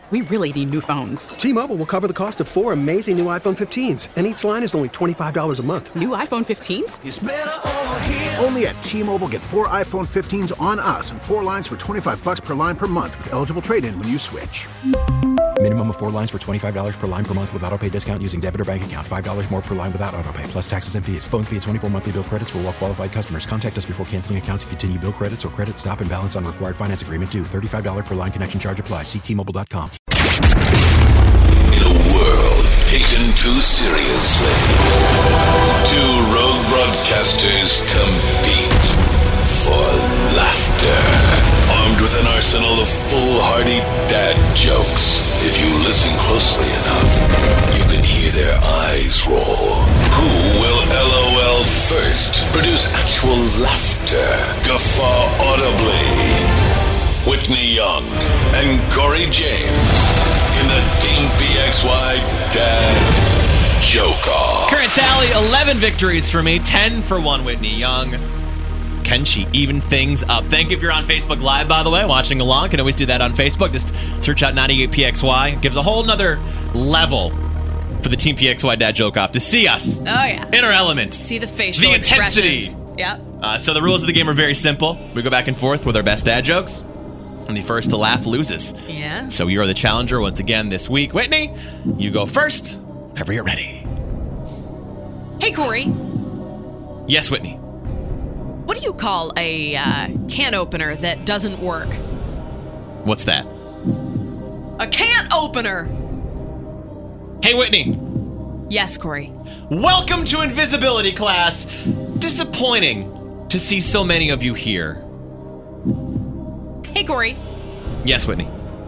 We really need new phones. T-Mobile will cover the cost of 4 amazing new iPhone 15s, and each line is only $25 a month. New iPhone 15s? It's better over here. Only at T-Mobile, get 4 iPhone 15s on us and 4 lines for $25 per line per month with eligible trade-in when you switch. Minimum of 4 lines for $25 per line per month with autopay discount using debit or bank account. $5 more per line without autopay, plus taxes and fees. Phone fee at 24 monthly bill credits for well-qualified customers. Contact us before canceling account to continue bill credits or credit stop and balance on required finance agreement due. $35 per line connection charge applies. See T-Mobile.com. In a world taken too seriously, 2 rogue broadcasters compete for laughter. Armed with an arsenal of foolhardy dad jokes. If you listen closely enough, you can hear their eyes roll. Who will LOL first? Produce actual laughter. Guffaw audibly. Whitney Young and Corey James in the Team PXY Dad Joke-Off. Current tally, 11 victories for me, 10 for one Whitney Young. Can she even things up? Thank you if you're on Facebook Live, by the way, watching along. Can always do that on Facebook. Just search out 98PXY. It gives a whole nother level for the Team PXY Dad Joke-Off to see us. Oh, yeah. In our elements. See the facial the intensity. expressions. Yep. So the rules of the game are very simple. We go back and forth with our best dad jokes. And the first to laugh loses. Yeah. So you are the challenger once again this week. Whitney, you go first whenever you're ready. Hey, Corey. Yes, Whitney. What do you call a can opener that doesn't work? What's that? A can opener. Hey, Whitney. Yes, Corey. Welcome to Invisibility class. Disappointing to see so many of you here. Hey, Corey. Yes, Whitney.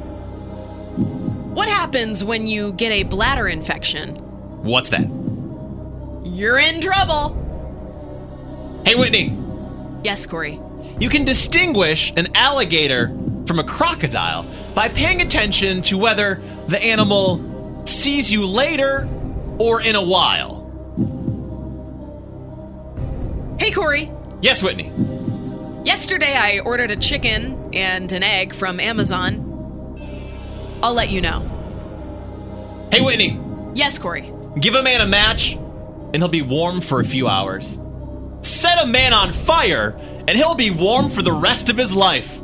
What happens when you get a bladder infection? What's that? You're in trouble. Hey, Whitney. Yes, Corey. You can distinguish an alligator from a crocodile by paying attention to whether the animal sees you later or in a while. Hey, Corey. Yes, Whitney. Yesterday, I ordered a chicken and an egg from Amazon. I'll let you know. Hey, Whitney. Yes, Corey. Give a man a match, and he'll be warm for a few hours. Set a man on fire, and he'll be warm for the rest of his life.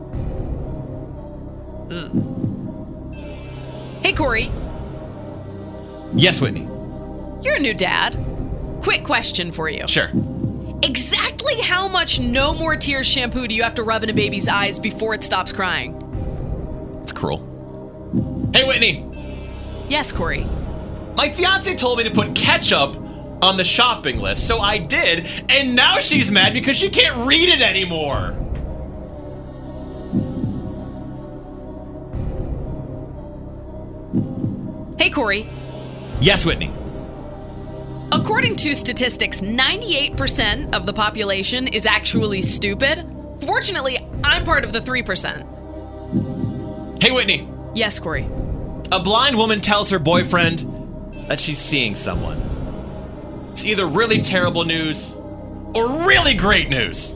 Hey, Corey. Yes, Whitney. You're a new dad. Quick question for you. Sure. Exactly how much No More Tears shampoo do you have to rub in a baby's eyes before it stops crying? It's cruel. Hey, Whitney. Yes, Corey. My fiance told me to put ketchup on the shopping list, so I did, and now she's mad because she can't read it anymore. Hey, Corey. Yes, Whitney. According to statistics, 98% of the population is actually stupid. Fortunately, I'm part of the 3%. Hey, Whitney. Yes, Corey. A blind woman tells her boyfriend that she's seeing someone. It's either really terrible news or really great news.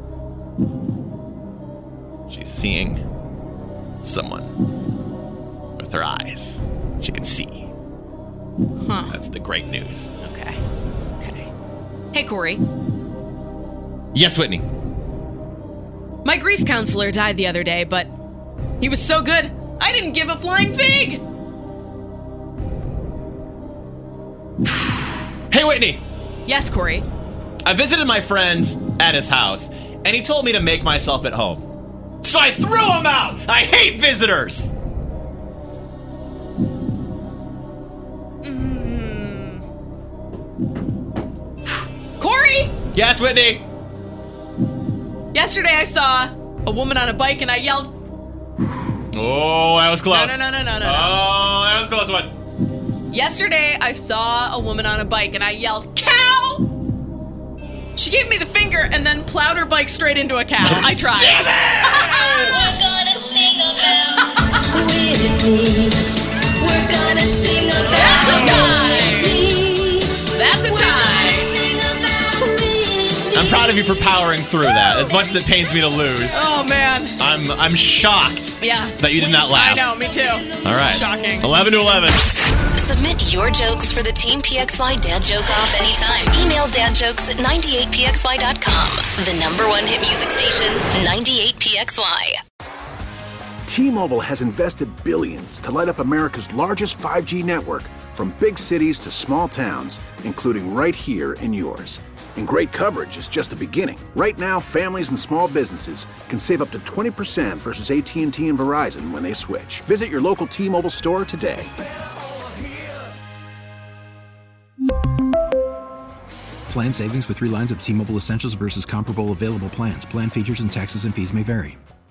She's seeing someone with her eyes. She can see. Huh. That's the great news. Okay. Hey, Corey. Yes, Whitney. My grief counselor died the other day, but he was so good, I didn't give a flying fig. Hey, Whitney. Yes, Corey. I visited my friend at his house, and he told me to make myself at home. So I threw him out! I hate visitors! Corey! Yes, Whitney? Yesterday I saw a woman on a bike and I yelled... Oh, that was close. No. Oh, that was a close one. Yesterday I saw a woman on a bike and I yelled, "Cow!" She gave me the finger and then plowed her bike straight into a cow. I tried. Damn We're gonna sing about Whitney. We're gonna sing about That's a tie. I'm proud of you you for powering through that. As much as it pains me to lose, Oh, man. I'm shocked Yeah. that you did not laugh. I know, me too. All right. Shocking. 11 to 11. Submit your jokes for the Team PXY Dad Joke Off anytime. Email dadjokes@98pxy.com. The number one hit music station, 98PXY. T-Mobile has invested billions to light up America's largest 5G network, from big cities to small towns, including right here in yours. And great coverage is just the beginning. Right now, families and small businesses can save up to 20% versus AT&T and Verizon when they switch. Visit your local T-Mobile store today. Plan savings with 3 lines of T-Mobile Essentials versus comparable available plans. Plan features and taxes and fees may vary.